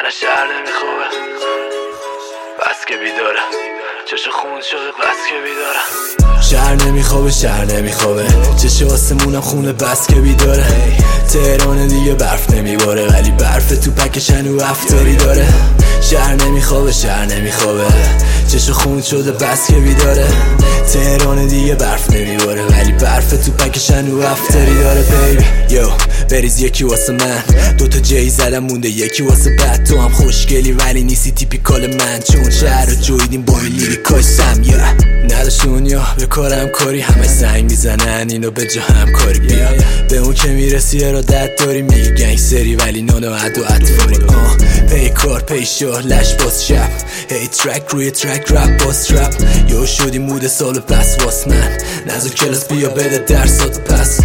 نه شهر نمیخوابه بس که بیداره چش خون شده بس که بیداره شهر نمیخوابه شهر نمیخوابه چش آسمونم خونه بس که بیداره تهران دیگه برف نمیباره ولی برف تو پکش هنو افتاری داره شهر نمیخوابه شهر نمیخوابه چش خون شده بس که بیداره تهران دیگه برف نمیباره ولی برف تو پکش هنو افتاری داره بیبی یو بریز یکی واسه من دوتا جی زدم مونده یکی واسه بد تو هم خوشگلی ولی نیستی تیپیکال من چون شهر رو جویدیم با این لیریکاش سم نداشت دنیا به کارم کاری همه زنگ میزنن اینو به جا همکاری بیا به اون که میرسی ارادت داری میگی گنگ سری ولی نانو عد و عطفاری پی کار پی شاه لش باز شب هی ترک روی ترک رپ باز ترپ یو شدی مود سال پس واس من نزو کلاس بیا بده درسات پس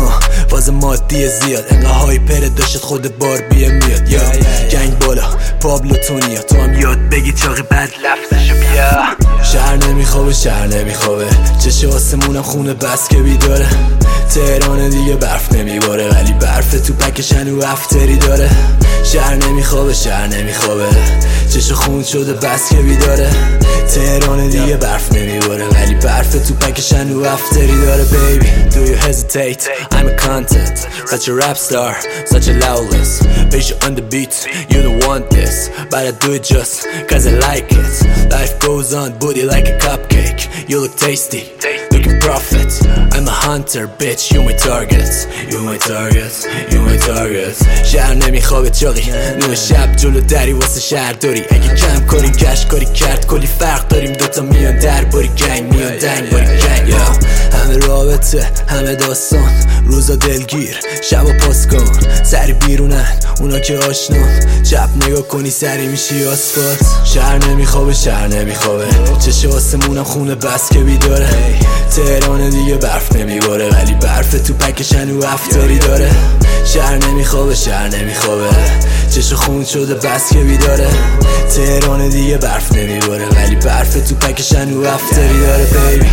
واز مادی زیاد انقا های پره داشت خود بار بیا میاد یا گنگ بالا پابلو تونیا تو هم یاد بگی چاقی بد لفتشو بیا شهر نمیخوابه شهر نمیخوابه چش آسمونم خونه بس که بیداره تهران دیگه برف نمیباره ولی برف تو پکش هنو افتری داره شهر نمیخوابه شهر نمیخوابه چش خون شده بس که بیداره تهران دیگه برف نمیباره ولی برف تو پکش هنو افتری داره baby do you hesitate I'm a content such a rap star such a loudless patient on the beat you don't want this but I do it just cause I like it life goes on booty like a cupcake you look tasty looking profit I'm a hunter bitch you my target you my target you my target شهر نمیخوابه چاقی نوع شب جلو دری واسه شهر داری اگه کم کاری کش کاری کرد کلی فرق داریم دوتا میان در باری گنگ میان دنگ باری گنگ همه رابطه همه داستان روزا دلگیر شبا پاس کن سری بیرونن اونا که آشنان چپ نگاه کنی سری میشی آسفالت شهر نمیخوابه شهر نمیخوابه چش آسمونم خونه بس که بیداره تهران دیگه برف نمیباره ولی برف تو پکش هنو افتاری داره شهر نمیخوابه شهر نمیخوابه چش خون شده بس که بیداره تهران دیگه برف نمیباره ولی برف تو پکش هنو افتاری داره بیبی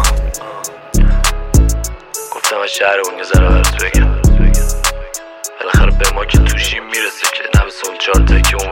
گفتم از شهر اون یه ذره برات بگم بالاخره به ما که توشیم میرسه که نفس اون 4 تا که